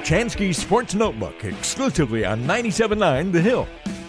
Chansky Sports Notebook, exclusively on 97.9 The Hill.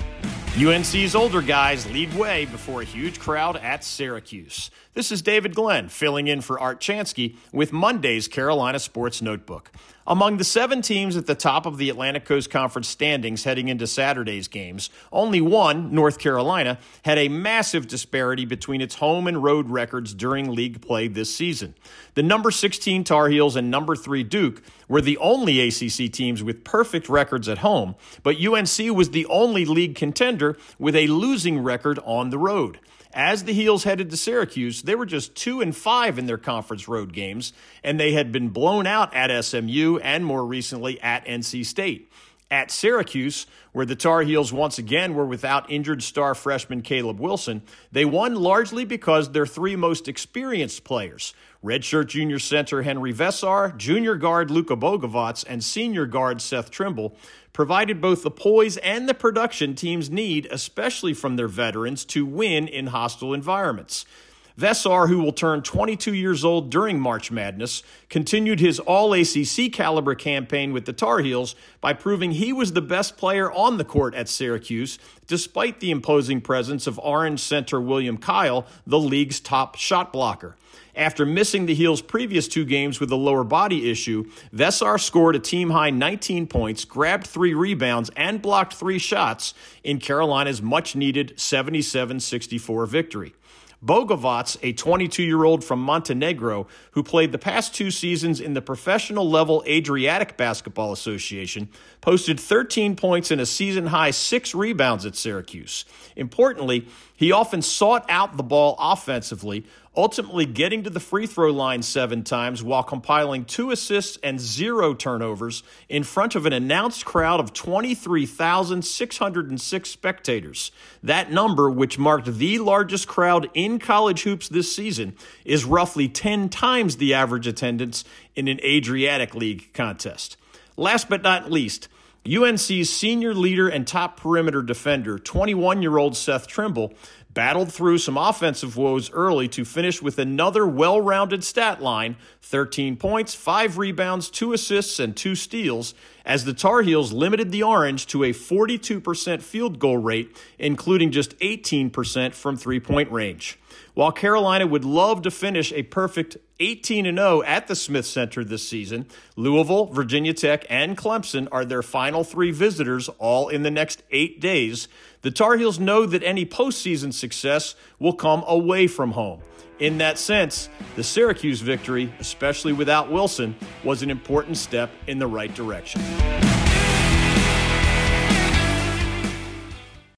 UNC's older guys lead way before a huge crowd at Syracuse. This is David Glenn filling in for Art Chansky with Monday's Carolina Sports Notebook. Among the 7 teams at the top of the Atlantic Coast Conference standings heading into Saturday's games, only one, North Carolina, had a massive disparity between its home and road records during league play this season. The number 16 Tar Heels and number 3 Duke were the only ACC teams with perfect records at home, but UNC was the only league contender with a losing record on the road. As the Heels headed to Syracuse, they were just 2-5 in their conference road games, and they had been blown out at SMU and more recently at NC State. At Syracuse, where the Tar Heels once again were without injured star freshman Caleb Wilson, they won largely because their 3 most experienced players, redshirt junior center Henry Vesar, junior guard Luka Bogovac, and senior guard Seth Trimble, provided both the poise and the production teams need, especially from their veterans, to win in hostile environments. Vesar, who will turn 22 years old during March Madness, continued his All-ACC caliber campaign with the Tar Heels by proving he was the best player on the court at Syracuse, despite the imposing presence of Orange center William Kyle, the league's top shot blocker. After missing the Heels' previous 2 games with a lower body issue, Vesar scored a team-high 19 points, grabbed 3 rebounds, and blocked 3 shots in Carolina's much-needed 77-64 victory. Bogovac, a 22-year-old from Montenegro who played the past 2 seasons in the professional-level Adriatic Basketball Association, posted 13 points and a season-high 6 rebounds at Syracuse. Importantly, he often sought out the ball offensively, ultimately getting to the free throw line 7 times while compiling 2 assists and 0 turnovers in front of an announced crowd of 23,606 spectators. That number, which marked the largest crowd in college hoops this season, is roughly 10 times the average attendance in an Adriatic League contest. Last but not least, UNC's senior leader and top perimeter defender, 21-year-old Seth Trimble, battled through some offensive woes early to finish with another well-rounded stat line, 13 points, 5 rebounds, 2 assists, and 2 steals, as the Tar Heels limited the Orange to a 42% field goal rate, including just 18% from three-point range. While Carolina would love to finish a perfect 18-0 at the Smith Center this season, Louisville, Virginia Tech, and Clemson are their final 3 visitors, all in the next 8 days. The Tar Heels know that any postseason success will come away from home. In that sense, the Syracuse victory, especially without Wilson, was an important step in the right direction.